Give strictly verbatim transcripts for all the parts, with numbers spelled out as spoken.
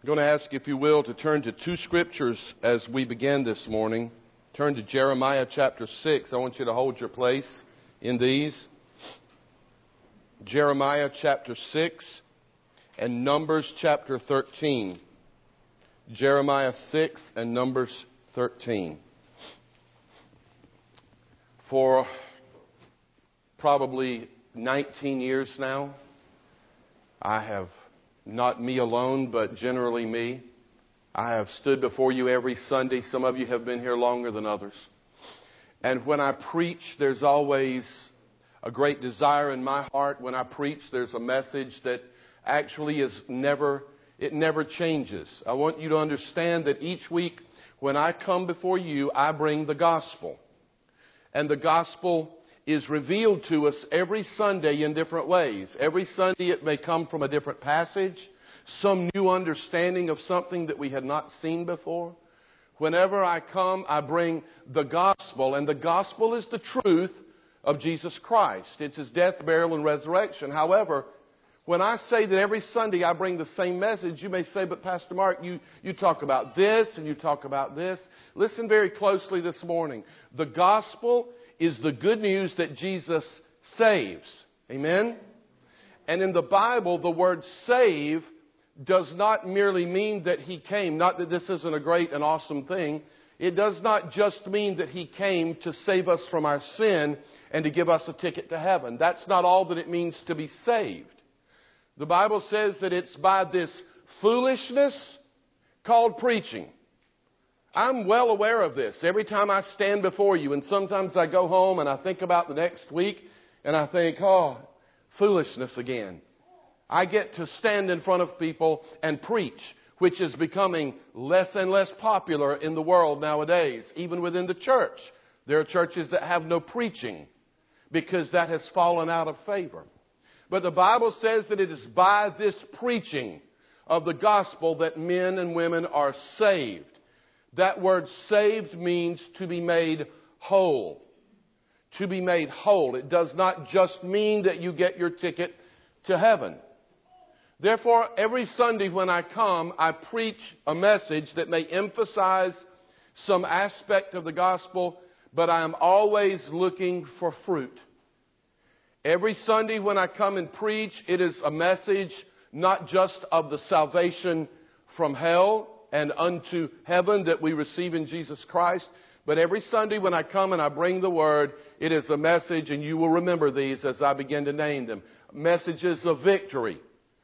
I'm going to ask, if you will, to turn to two scriptures as we begin this morning. Turn to Jeremiah chapter six. I want you to hold your place in these. Jeremiah chapter six and Numbers chapter thirteen. Jeremiah six and Numbers thirteen. For probably nineteen years now, I have, not me alone, but generally me, I have stood before you every Sunday. Some of you have been here longer than others. And when I preach, there's always a great desire in my heart. When I preach, there's a message that actually is never, it never changes. I want you to understand that each week when I come before you, I bring the gospel. And the gospel is revealed to us every Sunday in different ways. Every Sunday it may come from a different passage, some new understanding of something that we had not seen before. Whenever I come, I bring the gospel, and the gospel is the truth of Jesus Christ. It's His death, burial, and resurrection. However, when I say that every Sunday I bring the same message, you may say, but Pastor Mark, you, you talk about this and you talk about this. Listen very closely this morning. The gospel is the good news that Jesus saves. Amen? And in the Bible, the word save does not merely mean that He came. Not that this isn't a great and awesome thing. It does not just mean that He came to save us from our sin and to give us a ticket to heaven. That's not all that it means to be saved. The Bible says that it's by this foolishness called preaching. I'm well aware of this. Every time I stand before you, and sometimes I go home and I think about the next week, and I think, oh, foolishness again. I get to stand in front of people and preach, which is becoming less and less popular in the world nowadays, even within the church. There are churches that have no preaching because that has fallen out of favor. But the Bible says that it is by this preaching of the gospel that men and women are saved. That word saved means to be made whole. To be made whole. It does not just mean that you get your ticket to heaven. Therefore, every Sunday when I come, I preach a message that may emphasize some aspect of the gospel, but I am always looking for fruit. Every Sunday when I come and preach, it is a message not just of the salvation from hell and unto heaven that we receive in Jesus Christ, but every Sunday when I come and I bring the Word, it is a message, and you will remember these as I begin to name them. Messages of victory.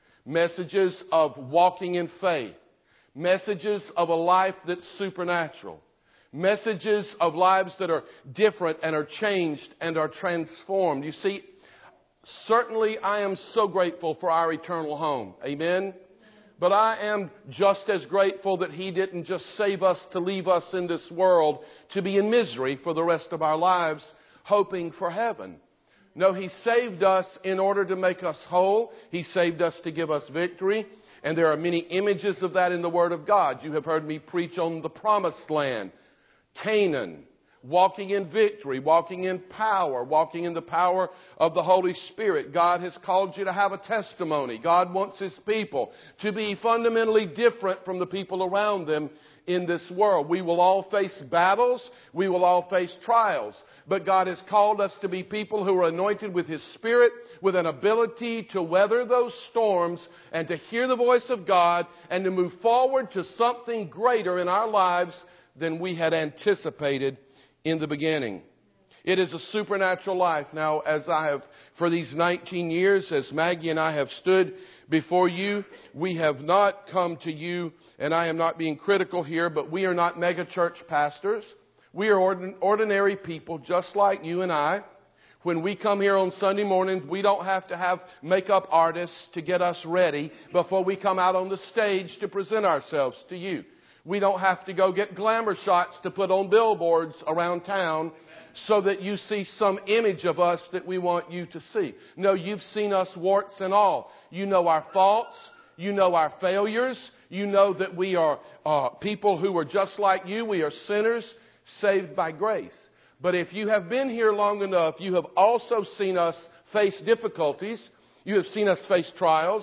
Messages of walking in faith. Messages of a life that's supernatural. Messages of lives that are different and are changed and are transformed. You see, certainly I am so grateful for our eternal home. Amen? But I am just as grateful that He didn't just save us to leave us in this world to be in misery for the rest of our lives, hoping for heaven. No, He saved us in order to make us whole. He saved us to give us victory. And there are many images of that in the Word of God. You have heard me preach on the promised land, Canaan, walking in victory, walking in power, walking in the power of the Holy Spirit. God has called you to have a testimony. God wants His people to be fundamentally different from the people around them in this world. We will all face battles. We will all face trials. But God has called us to be people who are anointed with His Spirit, with an ability to weather those storms and to hear the voice of God and to move forward to something greater in our lives than we had anticipated in the beginning. It is a supernatural life. Now, as I have, for these nineteen years, as Maggie and I have stood before you, we have not come to you, and I am not being critical here, but we are not mega church pastors. We are ordin- ordinary people just like you and I. When we come here on Sunday mornings, we don't have to have makeup artists to get us ready before we come out on the stage to present ourselves to you. We don't have to go get glamour shots to put on billboards around town so that you see some image of us that we want you to see. No, you've seen us warts and all. You know our faults. You know our failures. You know that we are uh, people who are just like you. We are sinners saved by grace. But if you have been here long enough, you have also seen us face difficulties. You have seen us face trials.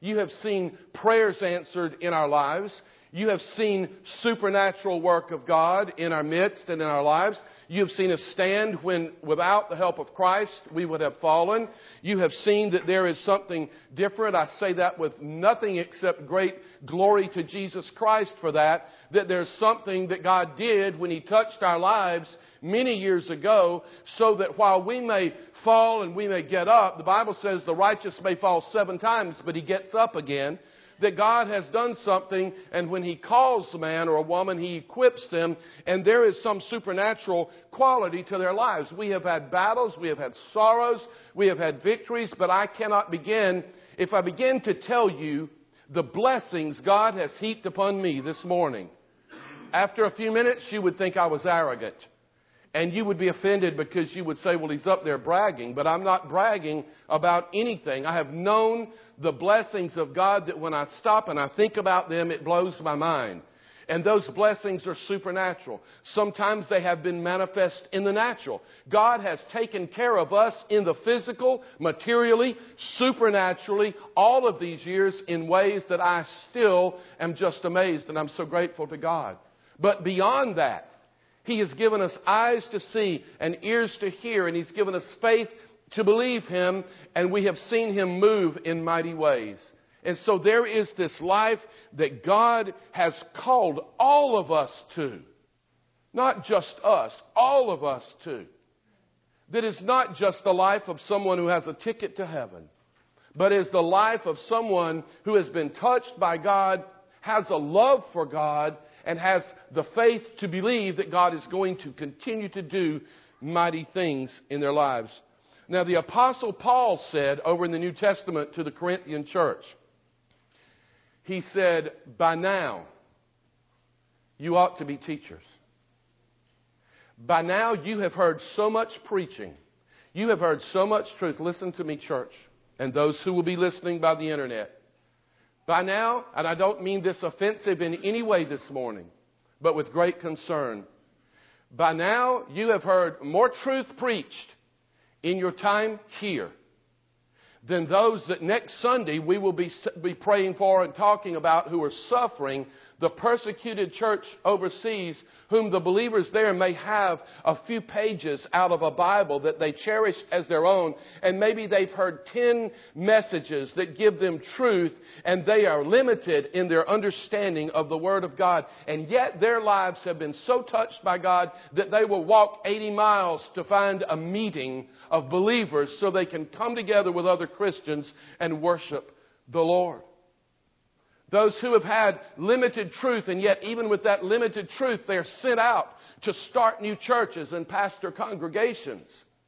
You have seen prayers answered in our lives. You have seen supernatural work of God in our midst and in our lives. You have seen us stand when without the help of Christ we would have fallen. You have seen that there is something different. I say that with nothing except great glory to Jesus Christ for that. That there's something that God did when He touched our lives many years ago, so that while we may fall and we may get up, the Bible says the righteous may fall seven times, but he gets up again. That God has done something, and when He calls a man or a woman, He equips them, and there is some supernatural quality to their lives. We have had battles, we have had sorrows, we have had victories, but I cannot begin, if I begin to tell you the blessings God has heaped upon me this morning. After a few minutes, you would think I was arrogant. And you would be offended because you would say, well, he's up there bragging. But I'm not bragging about anything. I have known the blessings of God that when I stop and I think about them, it blows my mind. And those blessings are supernatural. Sometimes they have been manifest in the natural. God has taken care of us in the physical, materially, supernaturally, all of these years in ways that I still am just amazed. And I'm so grateful to God. But beyond that, He has given us eyes to see and ears to hear, and He's given us faith to believe Him, and we have seen Him move in mighty ways. And so there is this life that God has called all of us to. Not just us, all of us to. That is not just the life of someone who has a ticket to heaven, but is the life of someone who has been touched by God, has a love for God, and has the faith to believe that God is going to continue to do mighty things in their lives. Now, the Apostle Paul said over in the New Testament to the Corinthian church, he said, by now, you ought to be teachers. By now, you have heard so much preaching. You have heard so much truth. Listen to me, church, and those who will be listening by the internet. By now, and I don't mean this offensive in any way this morning, but with great concern. By now, you have heard more truth preached in your time here than those that next Sunday we will be, be praying for and talking about who are suffering, the persecuted church overseas, whom the believers there may have a few pages out of a Bible that they cherish as their own, and maybe they've heard ten messages that give them truth, and they are limited in their understanding of the Word of God, and yet their lives have been so touched by God that they will walk eighty miles to find a meeting of believers so they can come together with other Christians and worship the Lord. Those who have had limited truth, and yet even with that limited truth, they're sent out to start new churches and pastor congregations.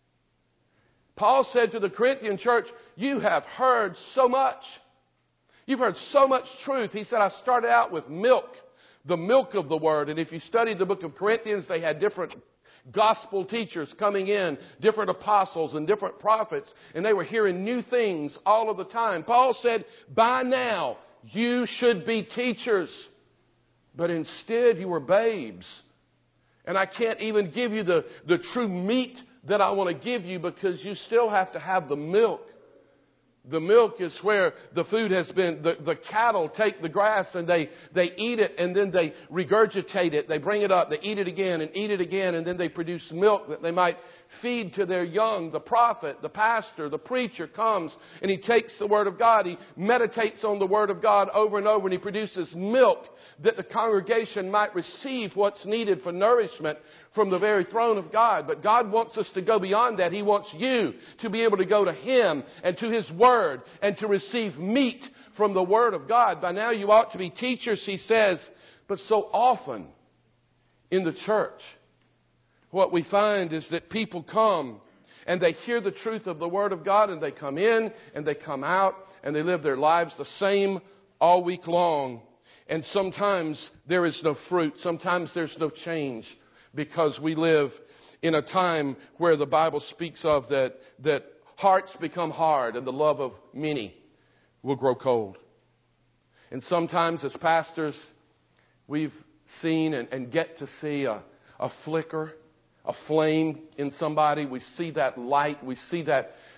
Paul said to the Corinthian church, you have heard so much. You've heard so much truth. He said, I started out with milk, the milk of the Word. And if you studied the book of Corinthians, they had different gospel teachers coming in, different apostles and different prophets, and they were hearing new things all of the time. Paul said, by now, you should be teachers, but instead you were babes. And I can't even give you the, the true meat that I want to give you because you still have to have the milk. The milk is where the food has been, the, the cattle take the grass and they, they eat it and then they regurgitate it. They bring it up, they eat it again and eat it again, and then they produce milk that they might feed to their young. The prophet, the pastor, the preacher comes and he takes the Word of God. He meditates on the Word of God over and over, and he produces milk that the congregation might receive what's needed for nourishment from the very throne of God. But God wants us to go beyond that. He wants you to be able to go to Him and to His Word and to receive meat from the Word of God. By now you ought to be teachers, he says. But so often in the church, what we find is that people come and they hear the truth of the Word of God, and they come in and they come out and they live their lives the same all week long. And sometimes there is no fruit. Sometimes there's no change, because we live in a time where the Bible speaks of that, that hearts become hard and the love of many will grow cold. And sometimes as pastors, we've seen and, and get to see a, a flicker, a flame in somebody. We see that light. We see that,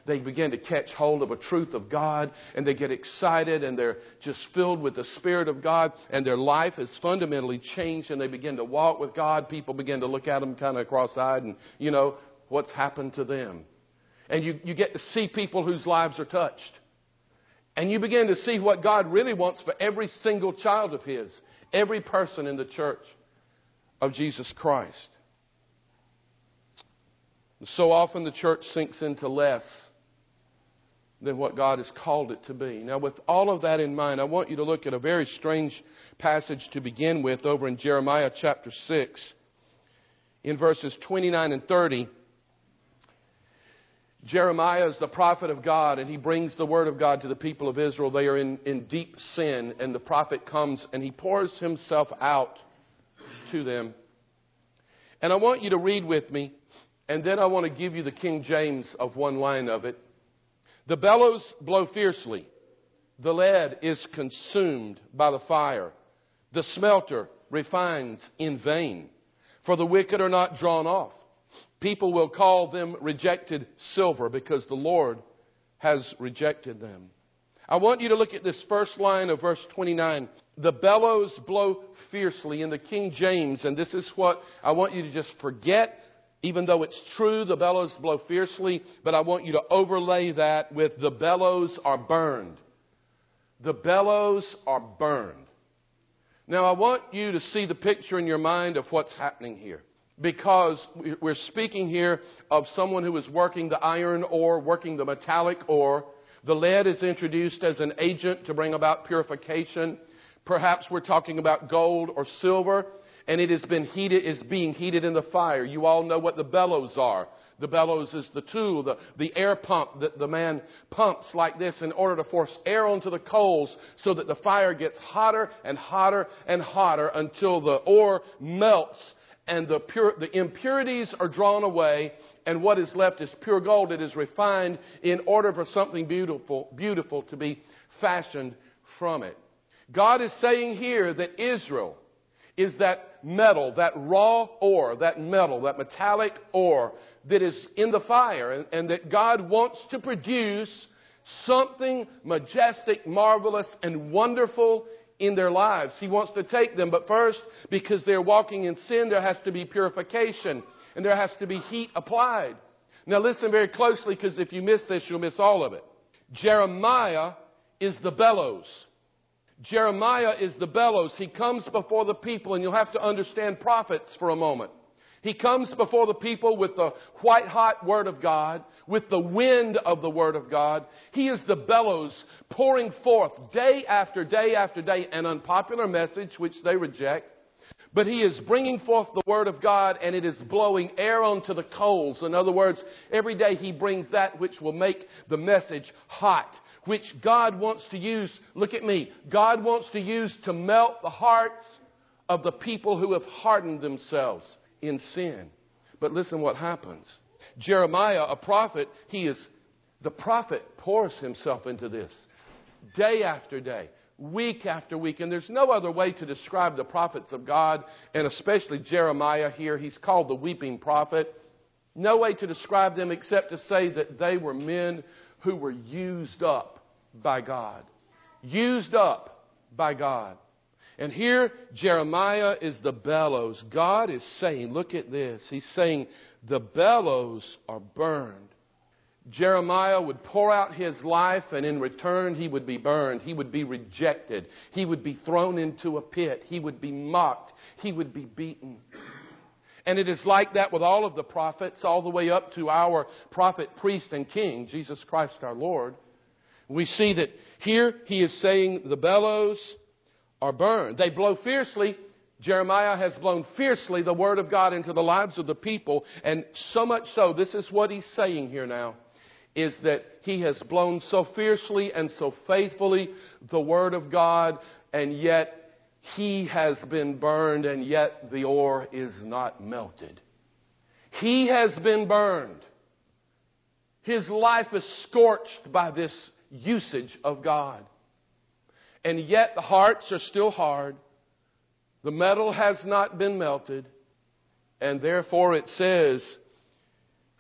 they begin to catch hold of a truth of God, and they get excited, and they're just filled with the Spirit of God, and their life is fundamentally changed, and they begin to walk with God. People begin to look at them kind of cross-eyed, and, you know, what's happened to them. And you, you get to see people whose lives are touched. And you begin to see what God really wants for every single child of His, every person in the church of Jesus Christ. So often the church sinks into less than what God has called it to be. Now, with all of that in mind, I want you to look at a very strange passage to begin with over in Jeremiah chapter six, in verses twenty-nine and thirty. Jeremiah is the prophet of God, and he brings the word of God to the people of Israel. They are in, in deep sin, and the prophet comes and he pours himself out to them. And I want you to read with me, and then I want to give you the King James of one line of it. The bellows blow fiercely. The lead is consumed by the fire. The smelter refines in vain. For the wicked are not drawn off. People will call them rejected silver because the Lord has rejected them. I want you to look at this first line of verse twenty-nine. The bellows blow fiercely in the King James. And this is what I want you to just forget. Even though it's true, the bellows blow fiercely. But I want you to overlay that with the bellows are burned. The bellows are burned. Now I want you to see the picture in your mind of what's happening here. Because we're speaking here of someone who is working the iron ore, working the metallic ore. The lead is introduced as an agent to bring about purification. Perhaps we're talking about gold or silver, and it has been heated, is being heated in the fire. You all know what the bellows are. The bellows is the tool, the, the air pump that the man pumps like this in order to force air onto the coals so that the fire gets hotter and hotter and hotter until the ore melts. And the pure, the impurities are drawn away, and what is left is pure gold. It is refined in order for something beautiful, beautiful to be fashioned from it. God is saying here that Israel is that metal, that raw ore, that metal, that metallic ore that is in the fire, and, and that God wants to produce something majestic, marvelous, and wonderful in their lives. He wants to take them, but first, because they're walking in sin, there has to be purification, and there has to be heat applied. Now listen very closely, because if you miss this, you'll miss all of it. Jeremiah is the bellows. Jeremiah is the bellows. He comes before the people, and you'll have to understand prophets for a moment. He comes before the people with the white-hot Word of God, with the wind of the Word of God. He is the bellows pouring forth day after day after day an unpopular message which they reject. But He is bringing forth the Word of God, and it is blowing air onto the coals. In other words, every day He brings that which will make the message hot, which God wants to use. Look at me. God wants to use to melt the hearts of the people who have hardened themselves in sin. But listen what happens. Jeremiah, a prophet, he is, the prophet pours himself into this day after day, week after week. And there's no other way to describe the prophets of God, and especially Jeremiah here. He's called the weeping prophet. No way to describe them except to say that they were men who were used up by God. Used up by God. And here, Jeremiah is the bellows. God is saying, look at this. He's saying, the bellows are burned. Jeremiah would pour out his life, and in return, he would be burned. He would be rejected. He would be thrown into a pit. He would be mocked. He would be beaten. And it is like that with all of the prophets, all the way up to our prophet, priest, and king, Jesus Christ our Lord. We see that here he is saying the bellows are burned. They blow fiercely. Jeremiah has blown fiercely the Word of God into the lives of the people. And so much so, this is what he's saying here now, is that he has blown so fiercely and so faithfully the Word of God, and yet he has been burned, and yet the ore is not melted. He has been burned. His life is scorched by this usage of God. And yet the hearts are still hard. The metal has not been melted. And therefore it says,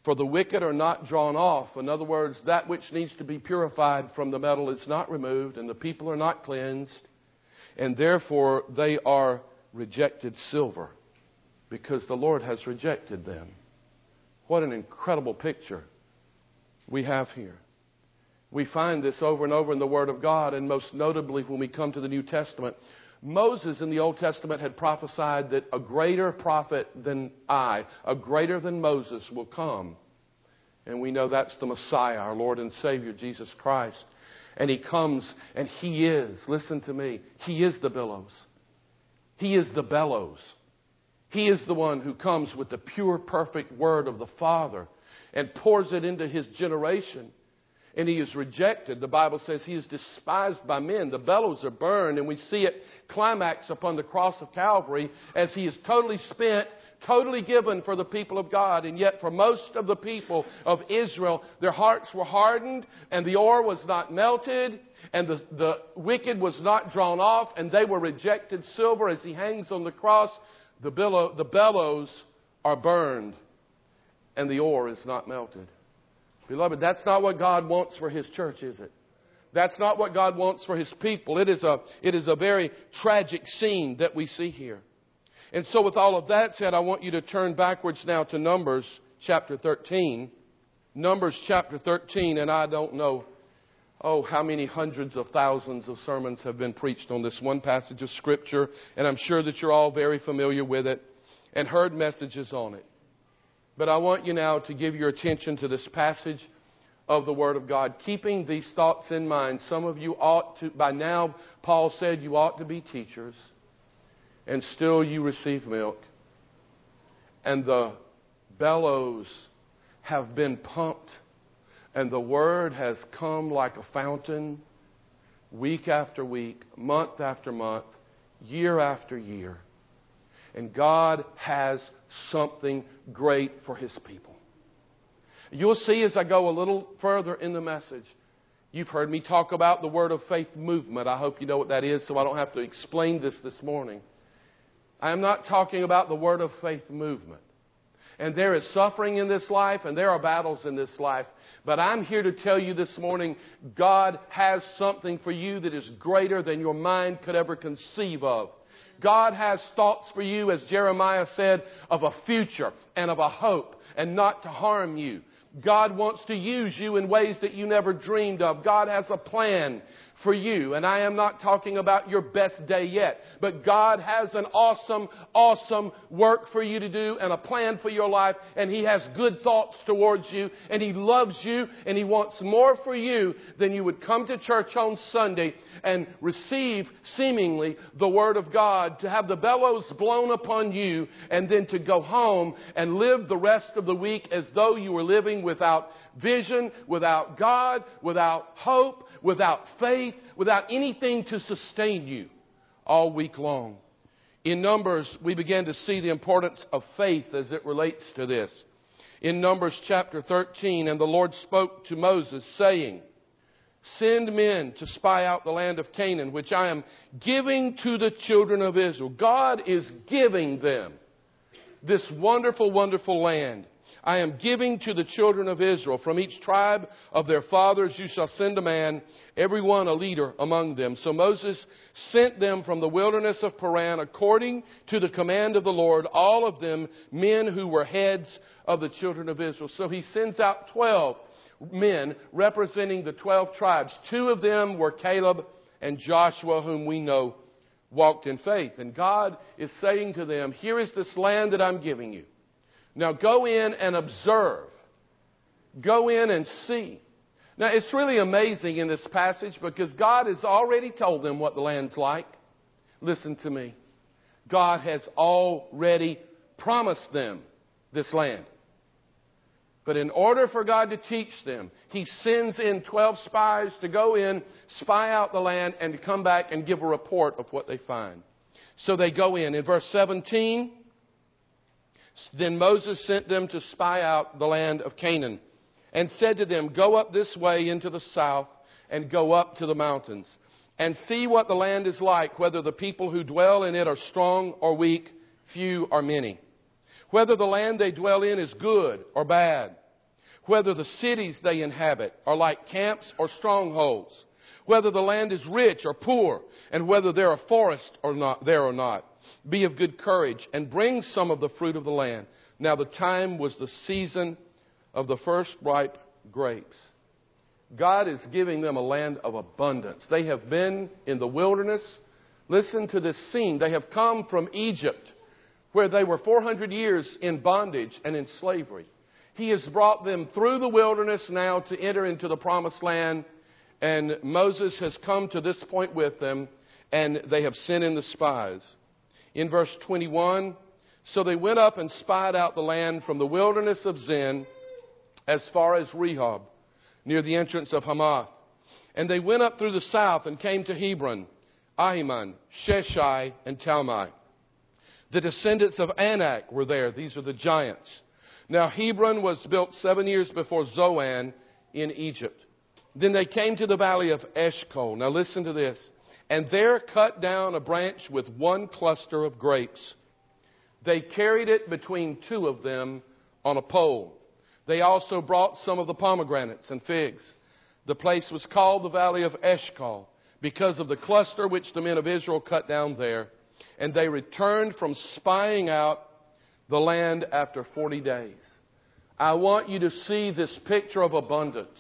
For the wicked are not drawn off. In other words, that which needs to be purified from the metal is not removed, and the people are not cleansed, and therefore they are rejected silver, because the Lord has rejected them. What an incredible picture we have here. We find this over and over in the Word of God, and most notably when we come to the New Testament. Moses in the Old Testament had prophesied that a greater prophet than I, a greater than Moses, will come. And we know that's the Messiah, our Lord and Savior, Jesus Christ. And He comes, and He is, listen to me, He is the billows. He is the bellows. He is the one who comes with the pure, perfect Word of the Father and pours it into His generation. And He is rejected. The Bible says He is despised by men. The bellows are burned, and we see it climax upon the cross of Calvary as He is totally spent, totally given for the people of God. And yet for most of the people of Israel, their hearts were hardened, and the ore was not melted, and the, the wicked was not drawn off, and they were rejected silver as He hangs on the cross. The, billow, the bellows are burned, and the ore is not melted. Beloved, that's not what God wants for His church, is it? That's not what God wants for His people. It is a, it is a very tragic scene that we see here. And so with all of that said, I want you to turn backwards now to Numbers chapter thirteen. Numbers chapter thirteen, and I don't know, oh, how many hundreds of thousands of sermons have been preached on this one passage of Scripture. And I'm sure that you're all very familiar with it and heard messages on it. But I want you now to give your attention to this passage of the Word of God. Keeping these thoughts in mind, some of you ought to, by now, Paul said you ought to be teachers, and still you receive milk. And the bellows have been pumped, and the Word has come like a fountain, week after week, month after month, year after year. And God has something great for His people. You'll see as I go a little further in the message. You've heard me talk about the Word of Faith movement. I hope you know what that is, so I don't have to explain this this morning. I am not talking about the Word of Faith movement. And there is suffering in this life, and there are battles in this life. But I'm here to tell you this morning, God has something for you that is greater than your mind could ever conceive of. God has thoughts for you, as Jeremiah said, of a future and of a hope, and not to harm you. God wants to use you in ways that you never dreamed of. God has a plan for you. And I am not talking about your best day yet. But God has an awesome, awesome work for you to do and a plan for your life. And He has good thoughts towards you. And He loves you. And He wants more for you than you would come to church on Sunday and receive seemingly the Word of God, to have the bellows blown upon you, and then to go home and live the rest of the week as though you were living without vision, without God, without hope, without faith, without anything to sustain you all week long. In Numbers, we begin to see the importance of faith as it relates to this. In Numbers chapter thirteen, and the Lord spoke to Moses, saying, "Send men to spy out the land of Canaan, which I am giving to the children of Israel." God is giving them this wonderful, wonderful land. "I am giving to the children of Israel. From each tribe of their fathers you shall send a man, every one a leader among them." So Moses sent them from the wilderness of Paran according to the command of the Lord, all of them men who were heads of the children of Israel. So He sends out twelve men representing the twelve tribes. Two of them were Caleb and Joshua, whom we know walked in faith. And God is saying to them, here is this land that I'm giving you. Now go in and observe. Go in and see. Now it's really amazing in this passage because God has already told them what the land's like. Listen to me. God has already promised them this land. But in order for God to teach them, He sends in twelve spies to go in, spy out the land, and to come back and give a report of what they find. So they go in. In verse seventeen, then Moses sent them to spy out the land of Canaan, and said to them, "Go up this way into the south, and go up to the mountains, and see what the land is like, whether the people who dwell in it are strong or weak, few or many. Whether the land they dwell in is good or bad. whether the cities they inhabit are like camps or strongholds, whether the land is rich or poor, and whether there are forests or not, there or not. Be of good courage and bring some of the fruit of the land. Now the time was the season of the first ripe grapes. God is giving them a land of abundance. They have been in the wilderness. Listen to this scene. They have come from Egypt, where they were four hundred years in bondage and in slavery. He has brought them through the wilderness now to enter into the promised land. And Moses has come to this point with them, and they have sent in the spies. In verse twenty-one, so they went up and spied out the land from the wilderness of Zin as far as Rehob, near the entrance of Hamath. And they went up through the south and came to Hebron, Ahiman, Sheshai, and Talmai. The descendants of Anak were there. These are the giants. Now Hebron was built seven years before Zoan in Egypt. Then they came to the valley of Eshcol. Now listen to this. And there cut down a branch with one cluster of grapes. They carried it between two of them on a pole. They also brought some of the pomegranates and figs. The place was called the valley of Eshcol because of the cluster which the men of Israel cut down there. And they returned from spying out the land after forty days. I want you to see this picture of abundance.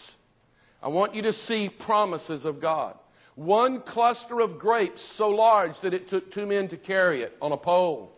I want you to see promises of God. One cluster of grapes so large that it took two men to carry it on a pole.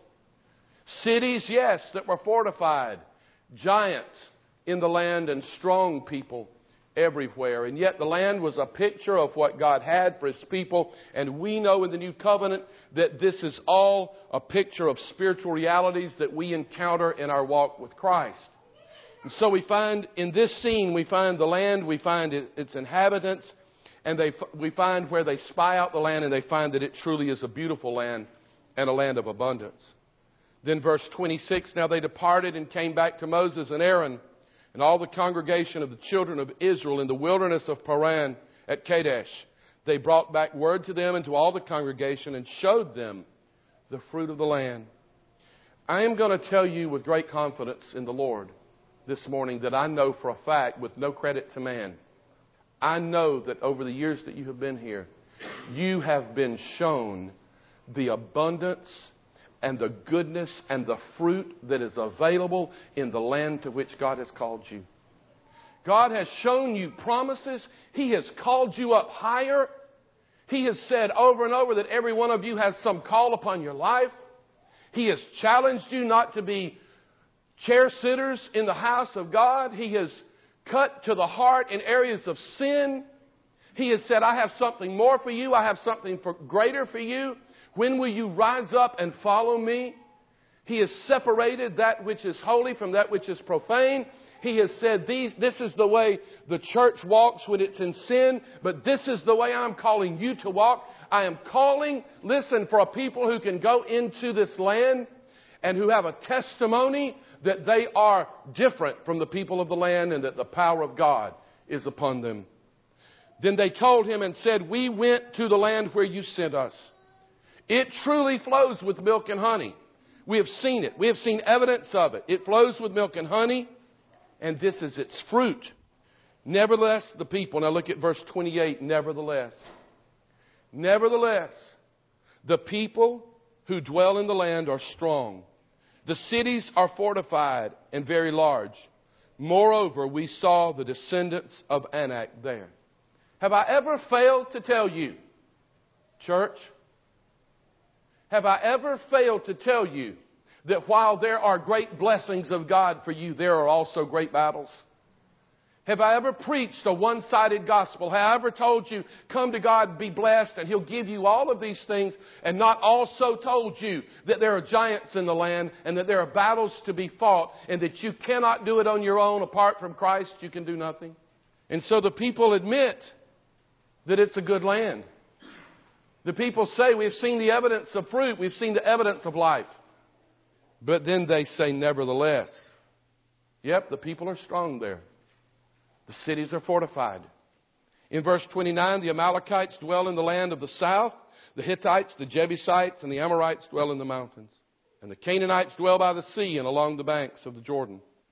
Cities, yes, that were fortified. Giants in the land and strong people everywhere. And yet the land was a picture of what God had for His people. And we know in the New Covenant that this is all a picture of spiritual realities that we encounter in our walk with Christ. And so we find in this scene, we find the land, we find its inhabitants, and they, we find where they spy out the land and they find that it truly is a beautiful land and a land of abundance. Then verse twenty-six, now they departed and came back to Moses and Aaron and all the congregation of the children of Israel in the wilderness of Paran at Kadesh. They brought back word to them and to all the congregation and showed them the fruit of the land. I am going to tell you with great confidence in the Lord this morning that I know for a fact, with no credit to man, I know that over the years that you have been here, you have been shown the abundance and the goodness and the fruit that is available in the land to which God has called you. God has shown you promises. He has called you up higher. He has said over and over that every one of you has some call upon your life. He has challenged you not to be chair sitters in the house of God. He has cut to the heart in areas of sin. He has said, I have something more for you. I have something for greater for you. When will you rise up and follow me? He has separated that which is holy from that which is profane. He has said, These, this is the way the church walks when it's in sin, but this is the way I'm calling you to walk. I am calling, listen, for a people who can go into this land and who have a testimony that they are different from the people of the land and that the power of God is upon them. Then they told him and said, we went to the land where you sent us. It truly flows with milk and honey. We have seen it. We have seen evidence of it. It flows with milk and honey, and this is its fruit. Nevertheless, the people, now look at verse twenty-eight, nevertheless. Nevertheless, the people who dwell in the land are strong. The cities are fortified and very large. Moreover, we saw the descendants of Anak there. Have I ever failed to tell you, church? Have I ever failed to tell you that while there are great blessings of God for you, there are also great battles? Have I ever preached a one-sided gospel? Have I ever told you, come to God, be blessed, and He'll give you all of these things, and not also told you that there are giants in the land and that there are battles to be fought and that you cannot do it on your own? Apart from Christ, you can do nothing. And so the people admit that it's a good land. The people say, we've seen the evidence of fruit. We've seen the evidence of life. But then they say, nevertheless. Yep, the people are strong there. The cities are fortified. In verse twenty-nine, the Amalekites dwell in the land of the south. The Hittites, the Jebusites, and the Amorites dwell in the mountains. And the Canaanites dwell by the sea and along the banks of the Jordan.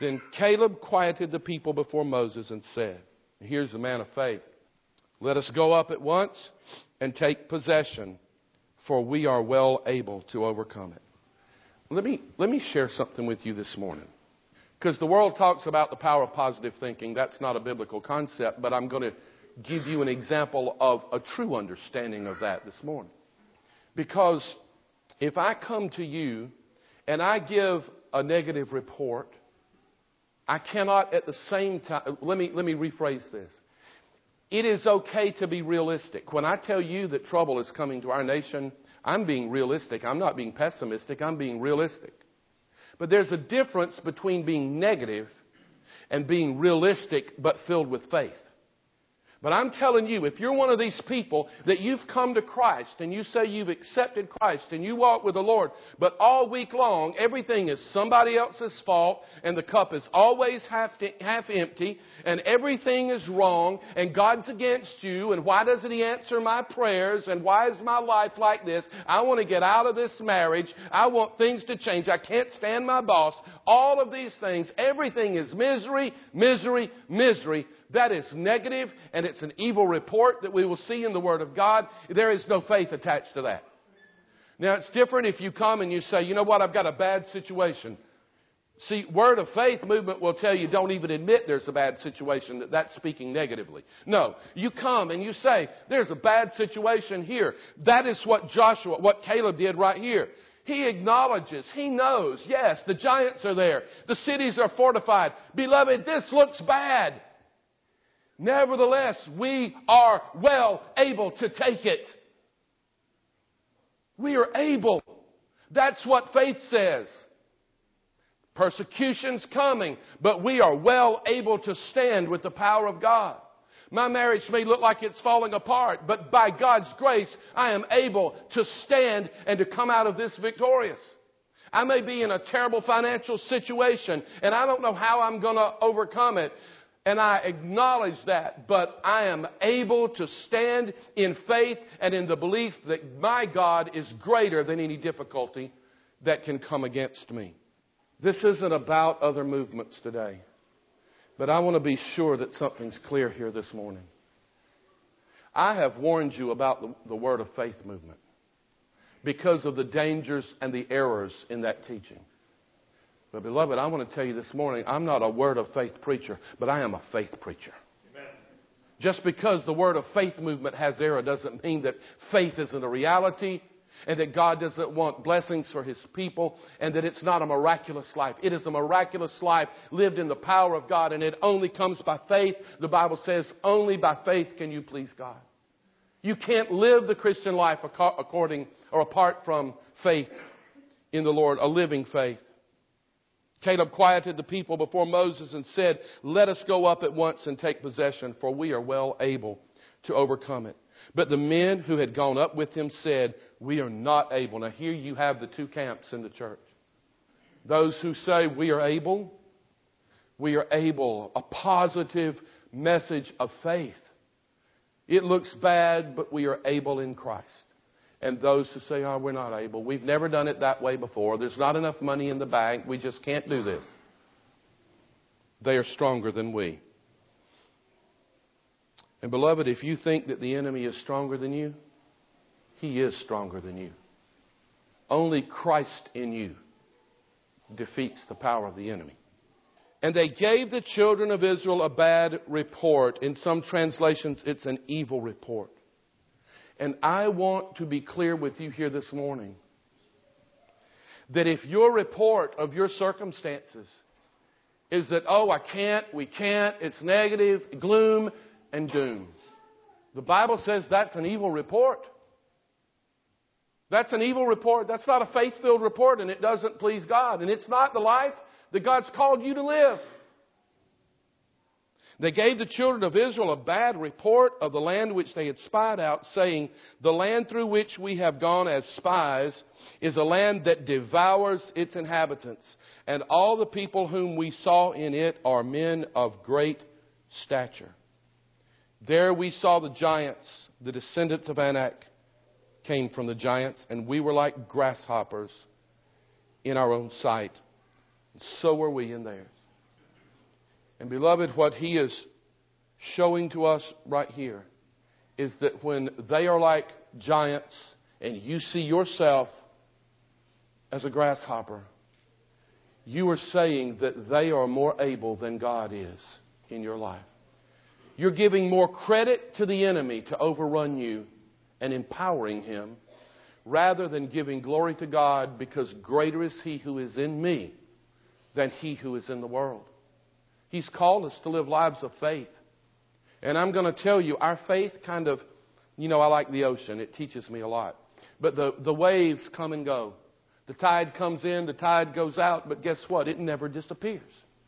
Then Caleb quieted the people before Moses and said, here's the man of faith, let us go up at once and take possession, for we are well able to overcome it. Let me, let me share something with you this morning. Because the world talks about the power of positive thinking. That's not a biblical concept, but I'm going to give you an example of a true understanding of that this morning. Because if I come to you and I give a negative report, I cannot at the same time, let me, let me rephrase this. It is okay to be realistic. When I tell you that trouble is coming to our nation, I'm being realistic. I'm not being pessimistic. I'm being realistic. But there's a difference between being negative and being realistic but filled with faith. But I'm telling you, if you're one of these people that you've come to Christ and you say you've accepted Christ and you walk with the Lord, but all week long everything is somebody else's fault and the cup is always half, half empty and everything is wrong and God's against you and why doesn't He answer my prayers and why is my life like this? I want to get out of this marriage. I want things to change. I can't stand my boss. All of these things, everything is misery, misery, misery. That is negative, and it's an evil report that we will see in the Word of God. There is no faith attached to that. Now, it's different if you come and you say, you know what, I've got a bad situation. See, Word of Faith movement will tell you don't even admit there's a bad situation, that that's speaking negatively. No, you come and you say, there's a bad situation here. That is what Joshua, what Caleb did right here. He acknowledges, he knows, yes, the giants are there. The cities are fortified. Beloved, this looks bad. Nevertheless, we are well able to take it. We are able. That's what faith says. Persecution's coming, but we are well able to stand with the power of God. My marriage may look like it's falling apart, but by God's grace, I am able to stand and to come out of this victorious. I may be in a terrible financial situation, and I don't know how I'm going to overcome it. And I acknowledge that, but I am able to stand in faith and in the belief that my God is greater than any difficulty that can come against me. This isn't about other movements today, but I want to be sure that something's clear here this morning. I have warned you about the, the Word of Faith movement because of the dangers and the errors in that teaching. But beloved, I want to tell you this morning, I'm not a Word of Faith preacher, but I am a faith preacher. Amen. Just because the Word of Faith movement has error doesn't mean that faith isn't a reality and that God doesn't want blessings for His people and that it's not a miraculous life. It is a miraculous life lived in the power of God, and it only comes by faith. The Bible says only by faith can you please God. You can't live the Christian life according or apart from faith in the Lord, a living faith. Caleb quieted the people before Moses and said, let us go up at once and take possession, for we are well able to overcome it. But the men who had gone up with him said, we are not able. Now here you have the two camps in the church. Those who say we are able, we are able, a positive message of faith. It looks bad, but we are able in Christ. And those who say, oh, we're not able. We've never done it that way before. There's not enough money in the bank. We just can't do this. They are stronger than we. And beloved, if you think that the enemy is stronger than you, he is stronger than you. Only Christ in you defeats the power of the enemy. And they gave the children of Israel a bad report. In some translations, it's an evil report. And I want to be clear with you here this morning that if your report of your circumstances is that, oh, I can't, we can't, it's negative, gloom and doom, the Bible says that's an evil report. That's an evil report. That's not a faith-filled report, and it doesn't please God. And it's not the life that God's called you to live. They gave the children of Israel a bad report of the land which they had spied out, saying, the land through which we have gone as spies is a land that devours its inhabitants, and all the people whom we saw in it are men of great stature. There we saw the giants, the descendants of Anak came from the giants, and we were like grasshoppers in our own sight. And so were we in theirs. And beloved, what He is showing to us right here is that when they are like giants and you see yourself as a grasshopper, you are saying that they are more able than God is in your life. You're giving more credit to the enemy to overrun you and empowering him, rather than giving glory to God, because greater is He who is in me than he who is in the world. He's called us to live lives of faith. And I'm going to tell you, our faith kind of, you know, I like the ocean. It teaches me a lot. But the, the waves come and go. The tide comes in, the tide goes out, but guess what? It never disappears.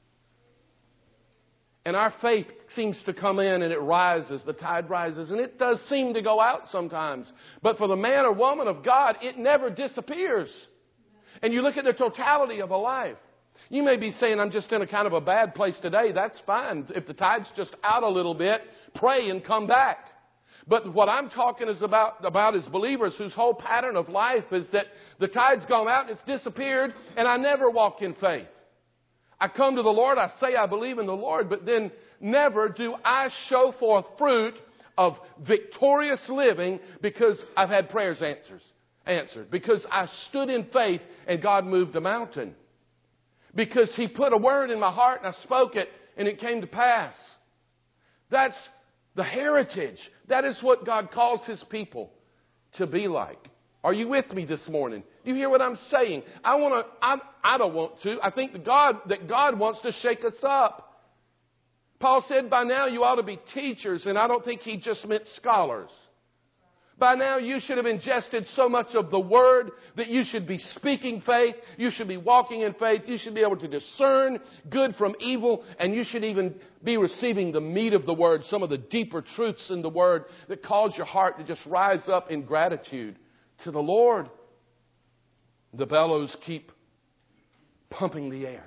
And our faith seems to come in and it rises, the tide rises, and it does seem to go out sometimes. But for the man or woman of God, it never disappears. And you look at the totality of a life. You may be saying, I'm just in a kind of a bad place today. That's fine. If the tide's just out a little bit, pray and come back. But what I'm talking is about, about is believers whose whole pattern of life is that the tide's gone out and it's disappeared, and I never walk in faith. I come to the Lord, I say I believe in the Lord, but then never do I show forth fruit of victorious living because I've had prayers answers, answered. Because I stood in faith and God moved a mountain. Because He put a word in my heart and I spoke it and it came to pass. That's the heritage. That is what God calls His people to be like. Are you with me this morning? Do you hear what I'm saying? I want to. I, I don't want to. I think that God that God wants to shake us up. Paul said, "By now you ought to be teachers," and I don't think he just meant scholars. By now you should have ingested so much of the Word that you should be speaking faith. You should be walking in faith. You should be able to discern good from evil. And you should even be receiving the meat of the Word, some of the deeper truths in the Word that cause your heart to just rise up in gratitude to the Lord. The bellows keep pumping the air.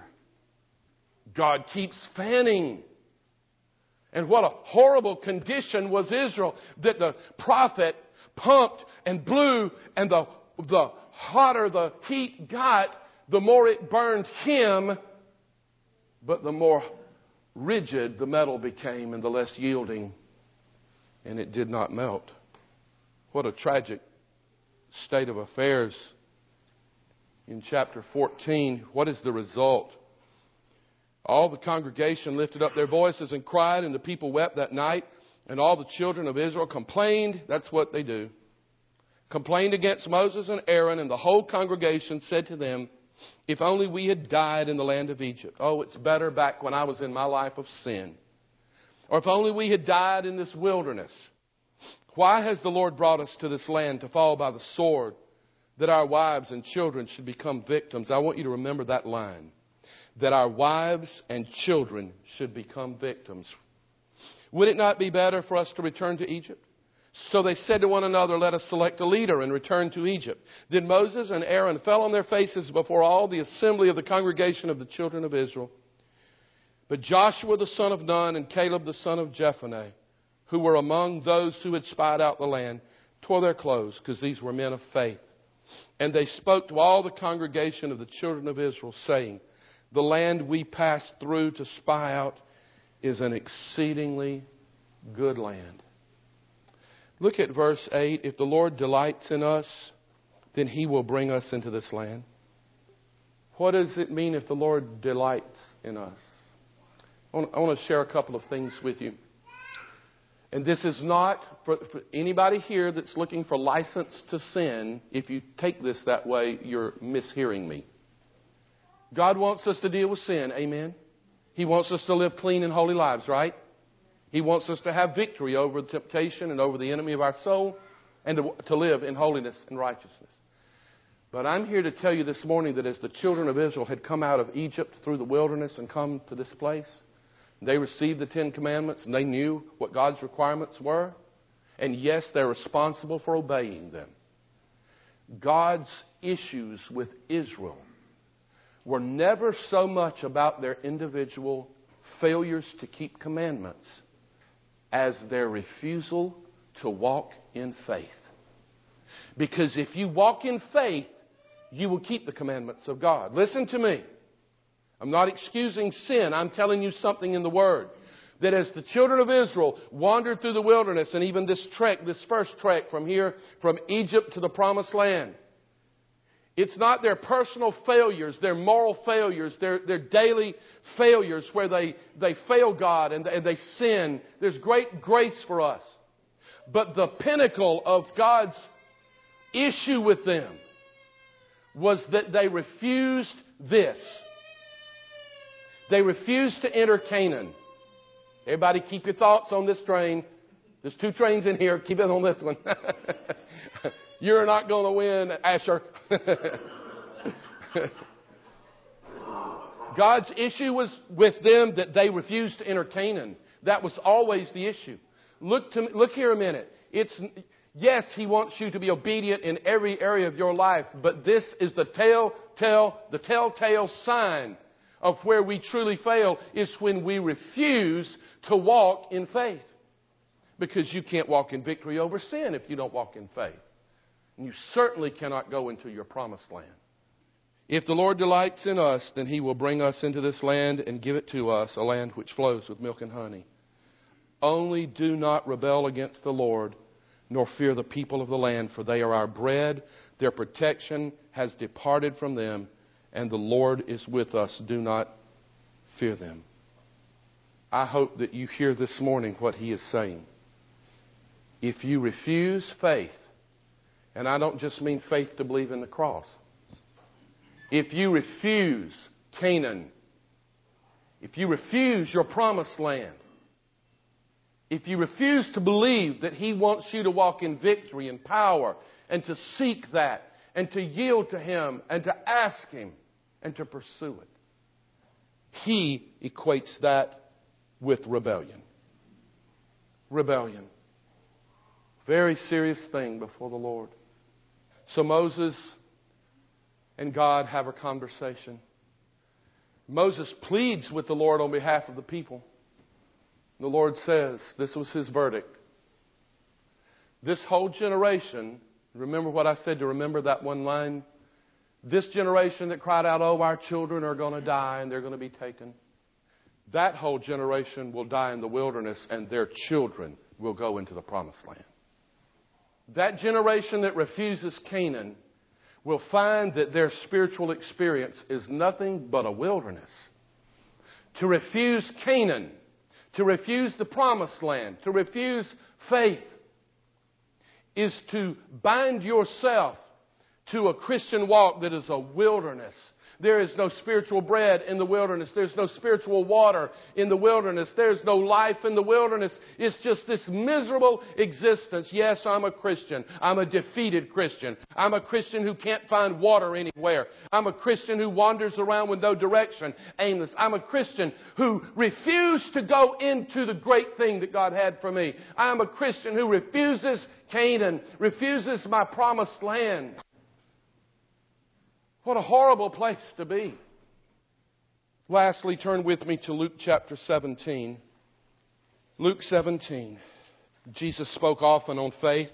God keeps fanning. And what a horrible condition was Israel, that the prophet pumped and blew, and the, the hotter the heat got, the more it burned him, but the more rigid the metal became and the less yielding, and it did not melt. What a tragic state of affairs. In chapter fourteen, what is the result? All the congregation lifted up their voices and cried, and the people wept that night. And all the children of Israel complained. That's what they do. Complained against Moses and Aaron, and the whole congregation said to them, "If only we had died in the land of Egypt." Oh, it's better back when I was in my life of sin. Or if only we had died in this wilderness. Why has the Lord brought us to this land to fall by the sword, that our wives and children should become victims? I want you to remember that line. That our wives and children should become victims. Would it not be better for us to return to Egypt? So they said to one another, "Let us select a leader and return to Egypt." Then Moses and Aaron fell on their faces before all the assembly of the congregation of the children of Israel. But Joshua the son of Nun and Caleb the son of Jephunneh, who were among those who had spied out the land, tore their clothes, because these were men of faith. And they spoke to all the congregation of the children of Israel, saying, "The land we passed through to spy out is an exceedingly good land." Look at verse eight. If the Lord delights in us, then He will bring us into this land. What does it mean if the Lord delights in us? I want, I want to share a couple of things with you. And this is not for, for anybody here that's looking for license to sin. If you take this that way, you're mishearing me. God wants us to deal with sin. Amen. He wants us to live clean and holy lives, right? He wants us to have victory over the temptation and over the enemy of our soul, and to, to live in holiness and righteousness. But I'm here to tell you this morning that as the children of Israel had come out of Egypt through the wilderness and come to this place, they received the Ten Commandments and they knew what God's requirements were. And yes, they're responsible for obeying them. God's issues with Israel were never so much about their individual failures to keep commandments as their refusal to walk in faith. Because if you walk in faith, you will keep the commandments of God. Listen to me. I'm not excusing sin. I'm telling you something in the Word. That as the children of Israel wandered through the wilderness, and even this trek, this first trek from here, from Egypt to the Promised Land, it's not their personal failures, their moral failures, their, their daily failures where they, they fail God and, and they sin. There's great grace for us. But the pinnacle of God's issue with them was that they refused this. They refused to enter Canaan. Everybody keep your thoughts on this train. There's two trains in here. Keep it on this one. You're not going to win, Asher. God's issue was with them that they refused to enter Canaan. That was always the issue. Look to look here a minute. It's yes, He wants you to be obedient in every area of your life, but this is the telltale, the telltale sign of where we truly fail is when we refuse to walk in faith. Because you can't walk in victory over sin if you don't walk in faith. And you certainly cannot go into your promised land. If the Lord delights in us, then He will bring us into this land and give it to us, a land which flows with milk and honey. Only do not rebel against the Lord, nor fear the people of the land, for they are our bread. Their protection has departed from them, and the Lord is with us. Do not fear them. I hope that you hear this morning what He is saying. If you refuse faith, and I don't just mean faith to believe in the cross. If you refuse Canaan, if you refuse your promised land, if you refuse to believe that He wants you to walk in victory and power and to seek that and to yield to Him and to ask Him and to pursue it, He equates that with rebellion. Rebellion. Very serious thing before the Lord. So Moses and God have a conversation. Moses pleads with the Lord on behalf of the people. The Lord says, this was His verdict. This whole generation, remember what I said to remember that one line? This generation that cried out, oh, our children are going to die and they're going to be taken. That whole generation will die in the wilderness and their children will go into the promised land. That generation that refuses Canaan will find that their spiritual experience is nothing but a wilderness. To refuse Canaan, to refuse the promised land, to refuse faith, is to bind yourself to a Christian walk that is a wilderness. There is no spiritual bread in the wilderness. There's no spiritual water in the wilderness. There's no life in the wilderness. It's just this miserable existence. Yes, I'm a Christian. I'm a defeated Christian. I'm a Christian who can't find water anywhere. I'm a Christian who wanders around with no direction, aimless. I'm a Christian who refused to go into the great thing that God had for me. I'm a Christian who refuses Canaan, refuses my promised land. What a horrible place to be. Lastly, turn with me to Luke chapter seventeen. Luke seventeen. Jesus spoke often on faith.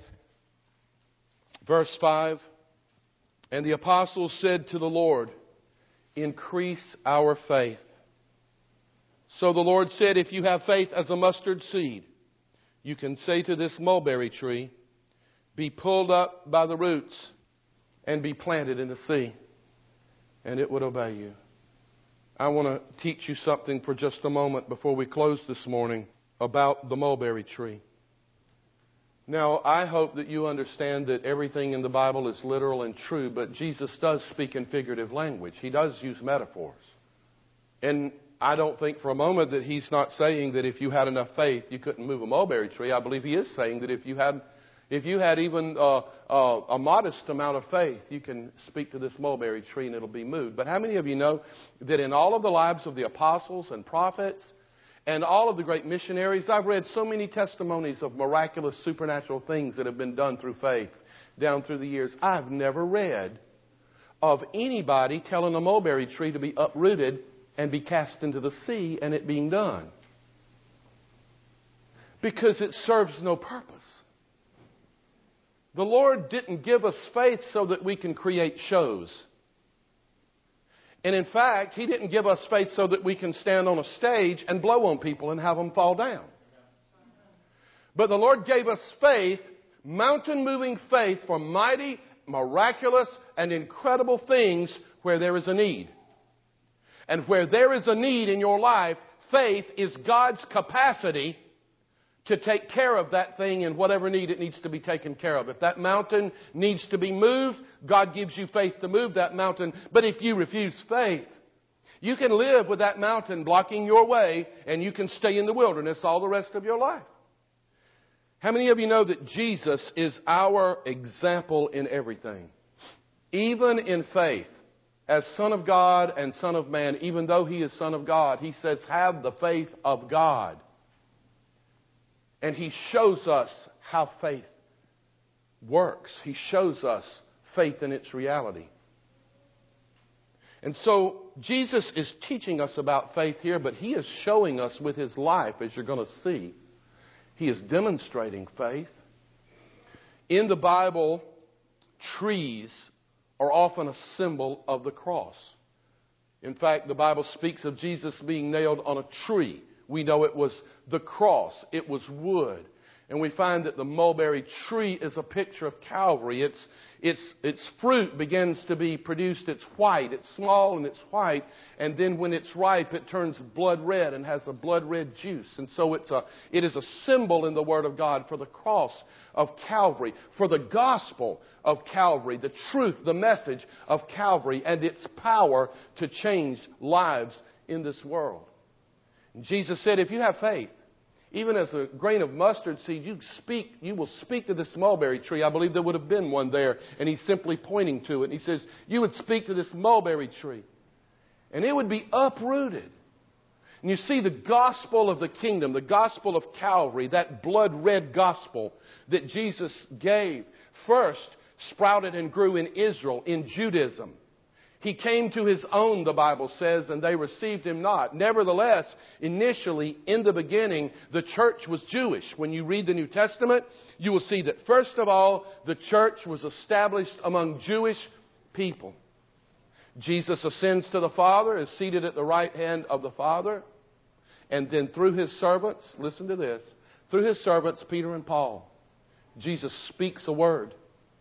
Verse five. And the apostles said to the Lord, increase our faith. So the Lord said, if you have faith as a mustard seed, you can say to this mulberry tree, be pulled up by the roots and be planted in the sea. And it would obey you. I want to teach you something for just a moment before we close this morning about the mulberry tree. Now, I hope that you understand that everything in the Bible is literal and true, but Jesus does speak in figurative language. He does use metaphors. And I don't think for a moment that He's not saying that if you had enough faith, you couldn't move a mulberry tree. I believe He is saying that if you had If you had even uh, uh, a modest amount of faith, you can speak to this mulberry tree and it'll be moved. But how many of you know that in all of the lives of the apostles and prophets and all of the great missionaries, I've read so many testimonies of miraculous supernatural things that have been done through faith down through the years. I've never read of anybody telling a mulberry tree to be uprooted and be cast into the sea and it being done. Because it serves no purpose. The Lord didn't give us faith so that we can create shows. And in fact, He didn't give us faith so that we can stand on a stage and blow on people and have them fall down. But the Lord gave us faith, mountain-moving faith for mighty, miraculous, and incredible things where there is a need. And where there is a need in your life, faith is God's capacity to take care of that thing in whatever need it needs to be taken care of. If that mountain needs to be moved, God gives you faith to move that mountain. But if you refuse faith, you can live with that mountain blocking your way and you can stay in the wilderness all the rest of your life. How many of you know that Jesus is our example in everything? Even in faith, as Son of God and Son of Man, even though He is Son of God, He says, have the faith of God. And He shows us how faith works. He shows us faith in its reality. And so Jesus is teaching us about faith here, but He is showing us with His life, as you're going to see. He is demonstrating faith. In the Bible, trees are often a symbol of the cross. In fact, the Bible speaks of Jesus being nailed on a tree. We know it was the cross. It was wood. And we find that the mulberry tree is a picture of Calvary. Its, its, its fruit begins to be produced. It's white. It's small and it's white. And then when it's ripe, it turns blood red and has a blood red juice. And so it's a, it is a symbol in the Word of God for the cross of Calvary, for the gospel of Calvary, the truth, the message of Calvary, and its power to change lives in this world. And Jesus said, if you have faith, even as a grain of mustard seed, you speak, you will speak to this mulberry tree. I believe there would have been one there. And He's simply pointing to it. And He says, you would speak to this mulberry tree. And it would be uprooted. And you see the gospel of the kingdom, the gospel of Calvary, that blood-red gospel that Jesus gave, first sprouted and grew in Israel, in Judaism. He came to His own, the Bible says, and they received Him not. Nevertheless, initially, in the beginning, the church was Jewish. When you read the New Testament, you will see that, first of all, the church was established among Jewish people. Jesus ascends to the Father, is seated at the right hand of the Father, and then through His servants, listen to this, through His servants, Peter and Paul, Jesus speaks a word.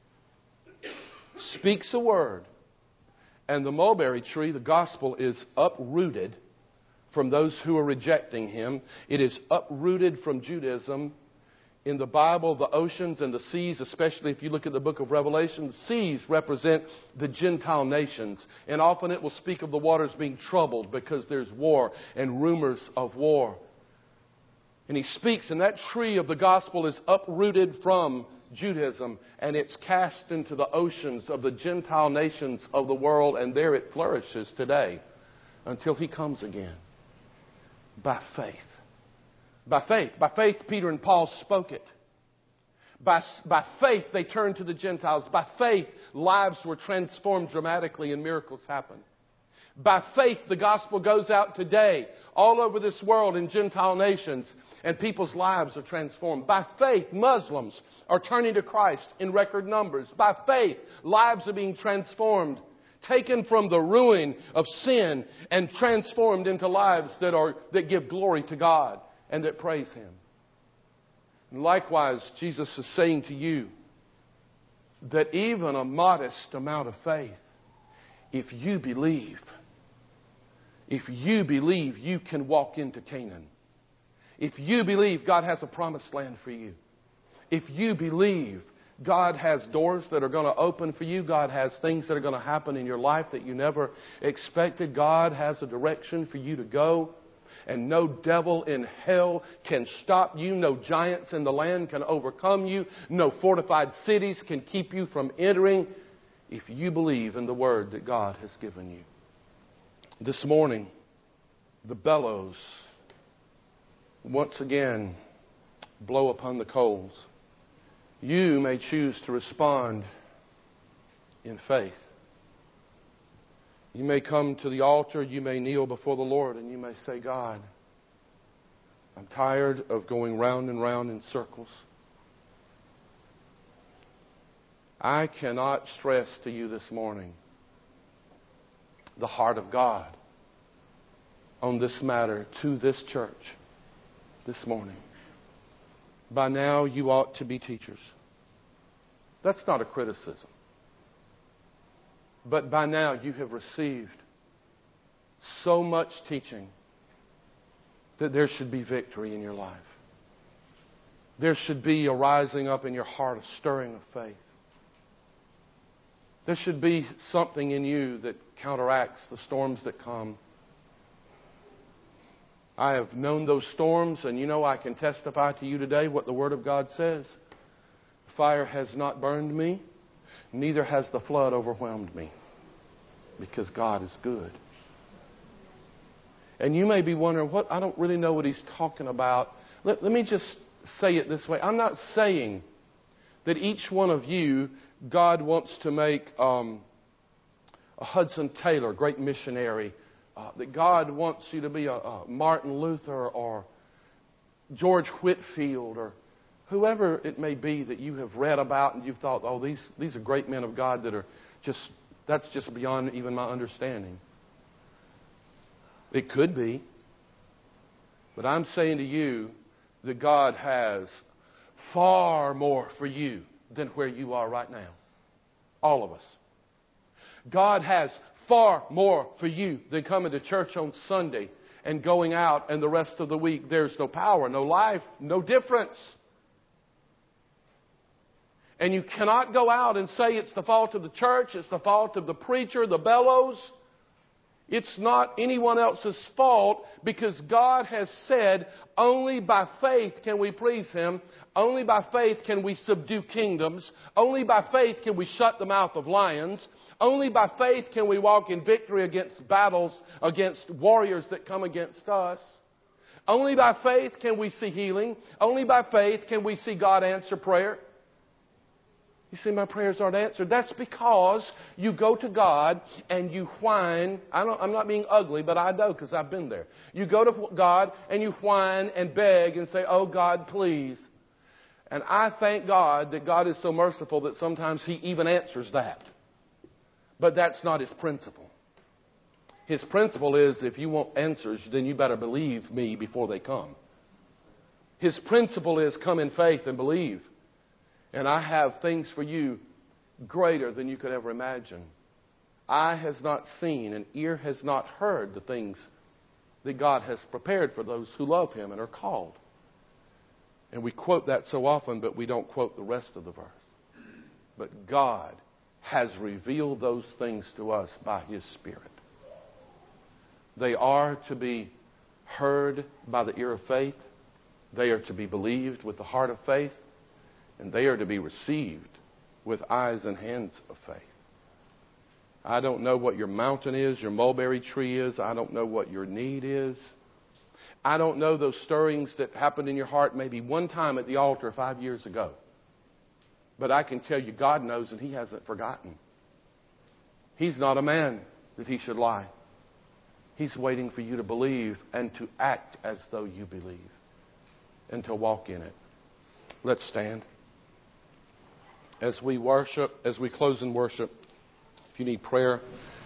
Speaks a word. And the mulberry tree, the gospel, is uprooted from those who are rejecting Him. It is uprooted from Judaism. In the Bible, the oceans and the seas, especially if you look at the book of Revelation, the seas represent the Gentile nations. And often it will speak of the waters being troubled because there's war and rumors of war. And He speaks, and that tree of the gospel is uprooted from Judaism, and it's cast into the oceans of the Gentile nations of the world, and there it flourishes today until He comes again. By faith. By faith. By faith, Peter and Paul spoke it. By, by faith, they turned to the Gentiles. By faith, lives were transformed dramatically and miracles happened. By faith, the gospel goes out today all over this world in Gentile nations, and people's lives are transformed. By faith, Muslims are turning to Christ in record numbers. By faith, lives are being transformed, taken from the ruin of sin and transformed into lives that are that give glory to God and that praise Him. And likewise, Jesus is saying to you that even a modest amount of faith, if you believe, if you believe, you can walk into Canaan. If you believe God has a promised land for you. If you believe God has doors that are going to open for you. God has things that are going to happen in your life that you never expected. God has a direction for you to go. And no devil in hell can stop you. No giants in the land can overcome you. No fortified cities can keep you from entering if you believe in the word that God has given you. This morning, the bellows once again blow upon the coals. You may choose to respond in faith. You may come to the altar, you may kneel before the Lord, and you may say, God, I'm tired of going round and round in circles. I cannot stress to you this morning the heart of God on this matter to this church this morning. By now you ought to be teachers. That's not a criticism. But by now you have received so much teaching that there should be victory in your life. There should be a rising up in your heart, a stirring of faith. There should be something in you that counteracts the storms that come. I have known those storms, and you know I can testify to you today what the Word of God says. Fire has not burned me, neither has the flood overwhelmed me, because God is good. And you may be wondering, what? I don't really know what he's talking about. Let, let me just say it this way. I'm not saying that each one of you, God wants to make um, a Hudson Taylor, great missionary, uh, that God wants you to be a, a Martin Luther or George Whitefield or whoever it may be that you have read about and you've thought, oh, these, these are great men of God that are just, that's just beyond even my understanding. It could be. But I'm saying to you that God has far more for you than where you are right now. All of us. God has far more for you than coming to church on Sunday and going out and the rest of the week. There's no power, no life, no difference. And you cannot go out and say it's the fault of the church, it's the fault of the preacher, the bellows. It's not anyone else's fault, because God has said only by faith can we please Him. Only by faith can we subdue kingdoms. Only by faith can we shut the mouth of lions. Only by faith can we walk in victory against battles, against warriors that come against us. Only by faith can we see healing. Only by faith can we see God answer prayer. You see, my prayers aren't answered. That's because you go to God and you whine. I don't, I'm not being ugly, but I know because I've been there. You go to God and you whine and beg and say, oh, God, please. And I thank God that God is so merciful that sometimes He even answers that. But that's not His principle. His principle is, if you want answers, then you better believe me before they come. His principle is, come in faith and believe. And I have things for you greater than you could ever imagine. Eye has not seen and ear has not heard the things that God has prepared for those who love Him and are called. And we quote that so often, but we don't quote the rest of the verse. But God has revealed those things to us by His Spirit. They are to be heard by the ear of faith. They are to be believed with the heart of faith. And they are to be received with eyes and hands of faith. I don't know what your mountain is, your mulberry tree is. I don't know what your need is. I don't know those stirrings that happened in your heart maybe one time at the altar five years ago. But I can tell you God knows, and He hasn't forgotten. He's not a man that He should lie. He's waiting for you to believe and to act as though you believe and to walk in it. Let's stand. As we worship, as we close in worship, if you need prayer,